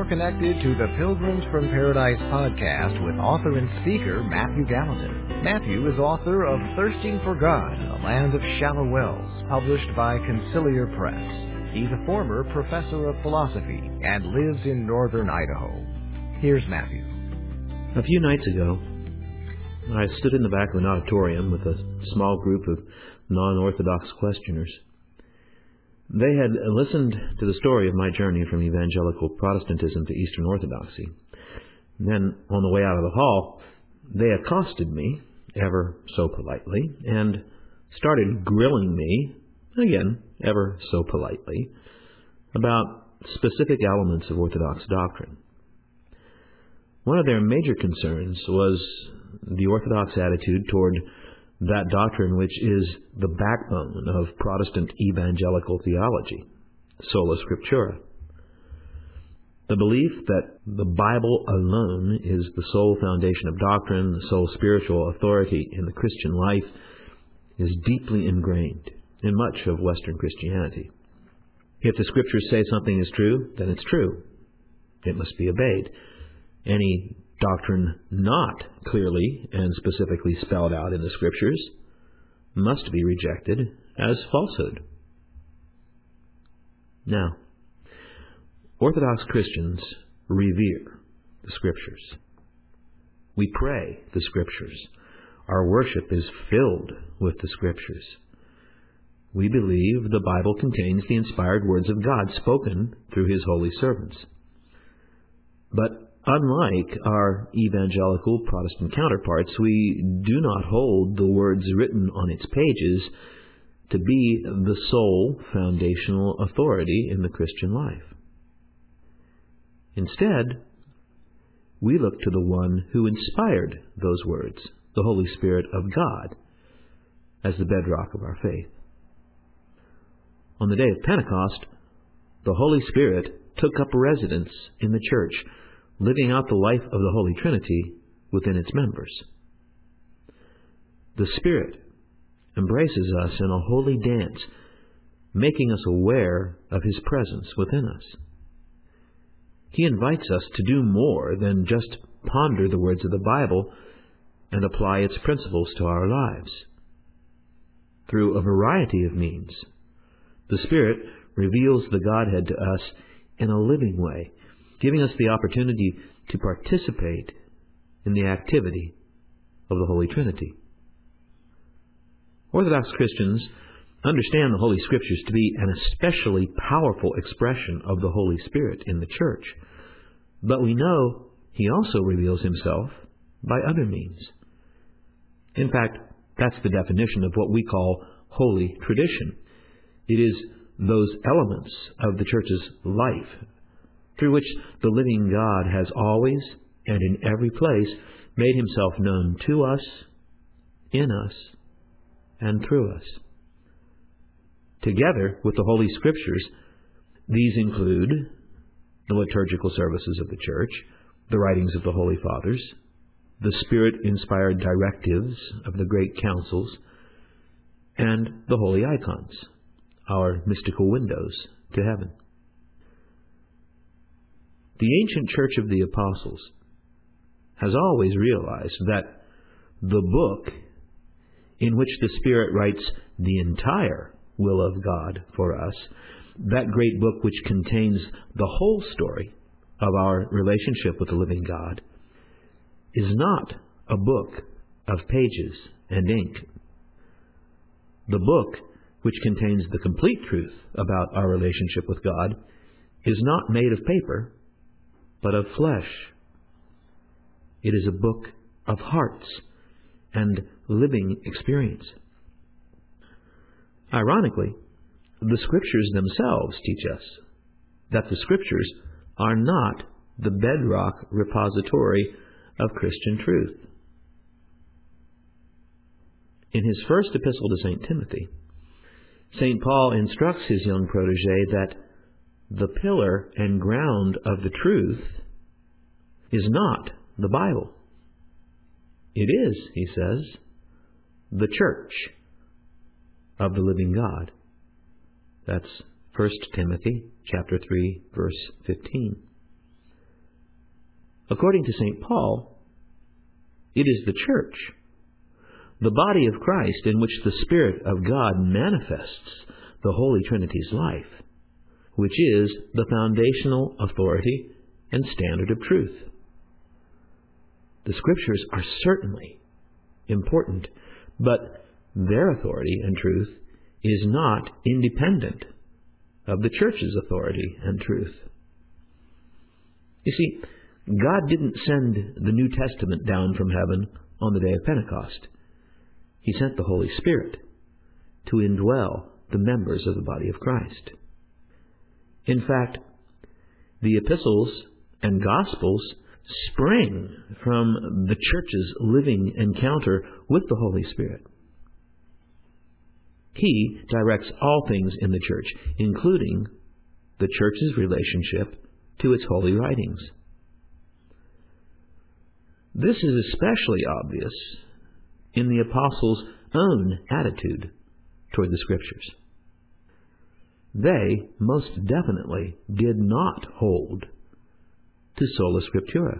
You're connected to the Pilgrims from Paradise podcast with author and speaker Matthew Gallatin. Matthew is author of Thirsting for God, A Land of Shallow Wells, published by Conciliar Press. He's a former professor of philosophy and lives in northern Idaho. Here's Matthew. A few nights ago, I stood in the back of an auditorium with a small group of non-Orthodox questioners. They had listened to the story of my journey from evangelical Protestantism to Eastern Orthodoxy. And then, on the way out of the hall, they accosted me, ever so politely, and started grilling me, again, ever so politely, about specific elements of Orthodox doctrine. One of their major concerns was the Orthodox attitude toward that doctrine which is the backbone of Protestant evangelical theology, sola scriptura. The belief that the Bible alone is the sole foundation of doctrine, the sole spiritual authority in the Christian life, is deeply ingrained in much of Western Christianity. If the Scriptures say something is true, then it's true. It must be obeyed. Any doctrine not clearly and specifically spelled out in the Scriptures must be rejected as falsehood. Now, Orthodox Christians revere the Scriptures. We pray the Scriptures. Our worship is filled with the Scriptures. We believe the Bible contains the inspired words of God spoken through His holy servants. But unlike our evangelical Protestant counterparts, we do not hold the words written on its pages to be the sole foundational authority in the Christian life. Instead, we look to the one who inspired those words, the Holy Spirit of God, as the bedrock of our faith. On the day of Pentecost, the Holy Spirit took up residence in the church, living out the life of the Holy Trinity within its members. The Spirit embraces us in a holy dance, making us aware of His presence within us. He invites us to do more than just ponder the words of the Bible and apply its principles to our lives. Through a variety of means, the Spirit reveals the Godhead to us in a living way, giving us the opportunity to participate in the activity of the Holy Trinity. Orthodox Christians understand the Holy Scriptures to be an especially powerful expression of the Holy Spirit in the church. But we know He also reveals Himself by other means. In fact, that's the definition of what we call holy tradition. It is those elements of the church's life through which the living God has always and in every place made Himself known to us, in us, and through us. Together with the Holy Scriptures, these include the liturgical services of the Church, the writings of the Holy Fathers, the Spirit-inspired directives of the great councils, and the holy icons, our mystical windows to heaven. The ancient Church of the Apostles has always realized that the book in which the Spirit writes the entire will of God for us, that great book which contains the whole story of our relationship with the living God, is not a book of pages and ink. The book which contains the complete truth about our relationship with God is not made of paper, but of flesh. It is a book of hearts and living experience. Ironically, the Scriptures themselves teach us that the Scriptures are not the bedrock repository of Christian truth. In his first epistle to St. Timothy, St. Paul instructs his young protege that the pillar and ground of the truth is not the Bible. It is, he says, the church of the living God. That's 1 Timothy chapter 3, verse 15. According to St. Paul, it is the church, the body of Christ in which the Spirit of God manifests the Holy Trinity's life, which is the foundational authority and standard of truth. The Scriptures are certainly important, but their authority and truth is not independent of the Church's authority and truth. You see, God didn't send the New Testament down from heaven on the day of Pentecost. He sent the Holy Spirit to indwell the members of the body of Christ. In fact, the epistles and gospels spring from the Church's living encounter with the Holy Spirit. He directs all things in the Church, including the Church's relationship to its holy writings. This is especially obvious in the apostles' own attitude toward the Scriptures. They most definitely did not hold to sola scriptura.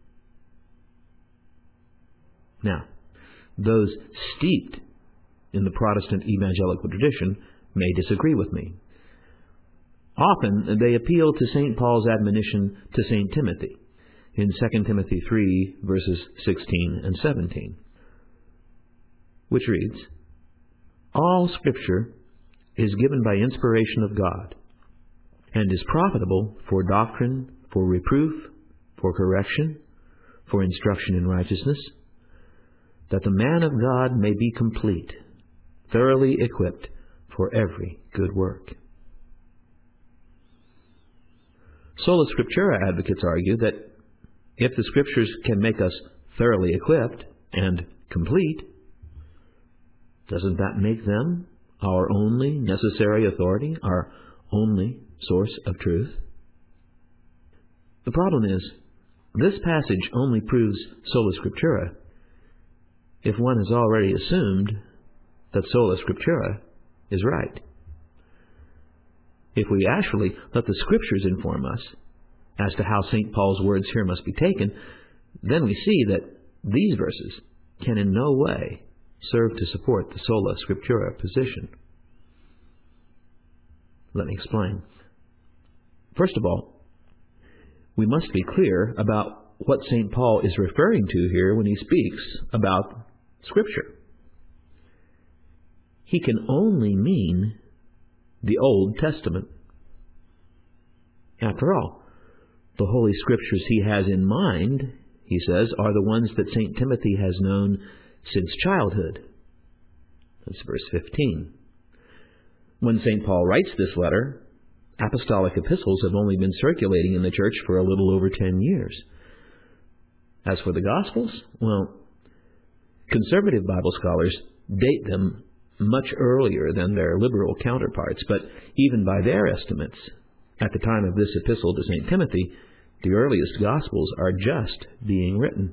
Now, those steeped in the Protestant evangelical tradition may disagree with me. Often they appeal to St. Paul's admonition to St. Timothy in 2 Timothy 3, verses 16 and 17, which reads, "All Scripture is given by inspiration of God, and is profitable for doctrine, for reproof, for correction, for instruction in righteousness, that the man of God may be complete, thoroughly equipped for every good work." Sola Scriptura advocates argue that if the Scriptures can make us thoroughly equipped and complete, doesn't that make them our only necessary authority, our only source of truth? The problem is, this passage only proves sola scriptura if one has already assumed that sola scriptura is right. If we actually let the Scriptures inform us as to how St. Paul's words here must be taken, then we see that these verses can in no way serve to support the sola scriptura position. Let me explain. First of all, we must be clear about what St. Paul is referring to here when he speaks about Scripture. He can only mean the Old Testament. After all, the Holy Scriptures he has in mind, he says, are the ones that St. Timothy has known since childhood. That's verse 15. When St. Paul writes this letter, apostolic epistles have only been circulating in the church for a little over 10 years. As for the Gospels, well, conservative Bible scholars date them much earlier than their liberal counterparts, but even by their estimates, at the time of this epistle to St. Timothy, the earliest Gospels are just being written.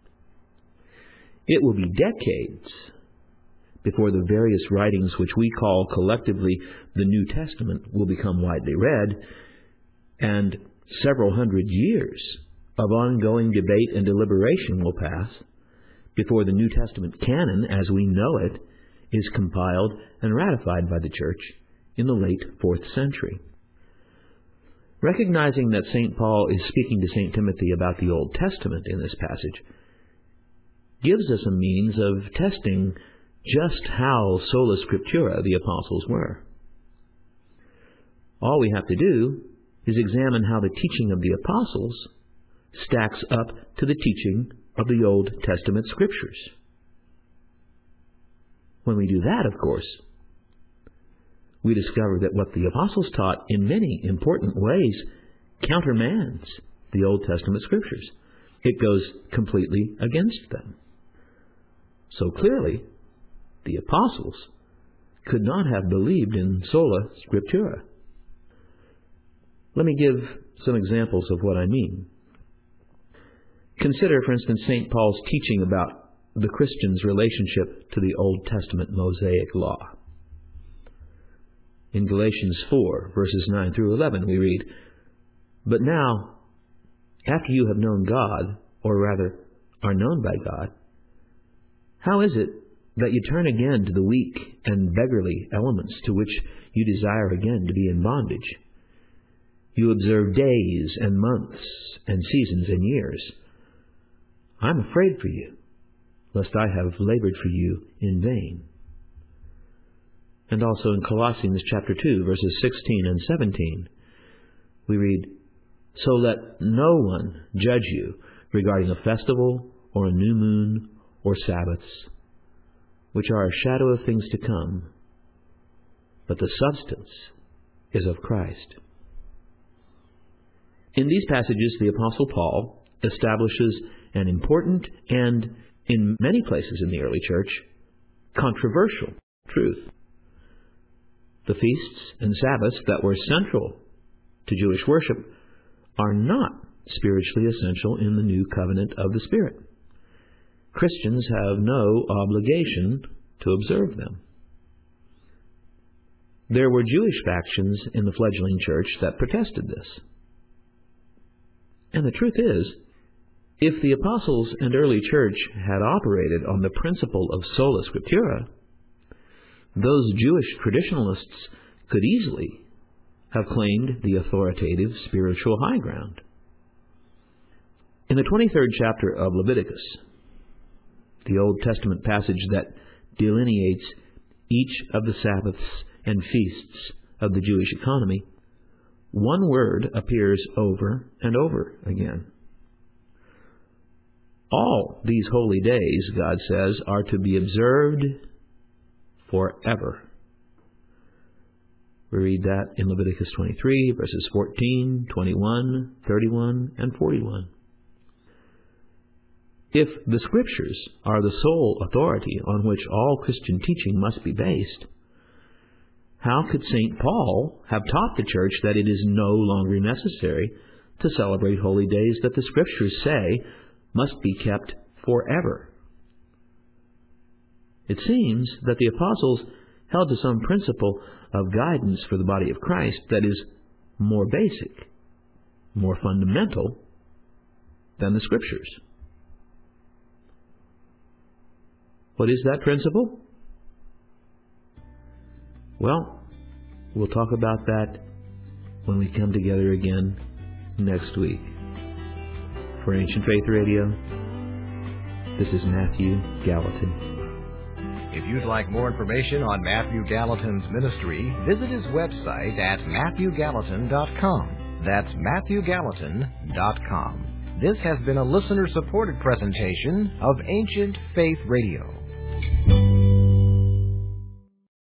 It will be decades before the various writings which we call collectively the New Testament will become widely read, and several hundred years of ongoing debate and deliberation will pass before the New Testament canon, as we know it, is compiled and ratified by the Church in the late 4th century. Recognizing that St. Paul is speaking to St. Timothy about the Old Testament in this passage gives us a means of testing just how sola scriptura the apostles were. All we have to do is examine how the teaching of the apostles stacks up to the teaching of the Old Testament Scriptures. When we do that, of course, we discover that what the apostles taught in many important ways countermands the Old Testament Scriptures. It goes completely against them. So clearly, the apostles could not have believed in sola scriptura. Let me give some examples of what I mean. Consider, for instance, St. Paul's teaching about the Christian's relationship to the Old Testament Mosaic law. In Galatians 4, verses 9 through 11, we read, "But now, after you have known God, or rather, are known by God, how is it that you turn again to the weak and beggarly elements to which you desire again to be in bondage? You observe days and months and seasons and years. I'm afraid for you, lest I have labored for you in vain. And also in Colossians chapter 2, verses 16 and 17, we read, So let no one judge you regarding a festival or a new moon or Sabbaths, which are a shadow of things to come, but the substance is of Christ. In these passages, the Apostle Paul establishes an important and, in many places in the early church, controversial truth. The feasts and Sabbaths that were central to Jewish worship are not spiritually essential in the new covenant of the Spirit. Christians have no obligation to observe them. There were Jewish factions in the fledgling church that protested this. And the truth is, if the apostles and early church had operated on the principle of sola scriptura, those Jewish traditionalists could easily have claimed the authoritative spiritual high ground. In the 23rd chapter of Leviticus, the Old Testament passage that delineates each of the Sabbaths and feasts of the Jewish economy, one word appears over and over again. All these holy days, God says, are to be observed forever. We read that in Leviticus 23, verses 14, 21, 31, and 41. If the Scriptures are the sole authority on which all Christian teaching must be based, how could St. Paul have taught the church that it is no longer necessary to celebrate holy days that the Scriptures say must be kept forever? It seems that the apostles held to some principle of guidance for the body of Christ that is more basic, more fundamental than the Scriptures. What is that principle? Well, we'll talk about that when we come together again next week. For Ancient Faith Radio, this is Matthew Gallatin. If you'd like more information on Matthew Gallatin's ministry, visit his website at MatthewGallatin.com. That's MatthewGallatin.com. This has been a listener-supported presentation of Ancient Faith Radio.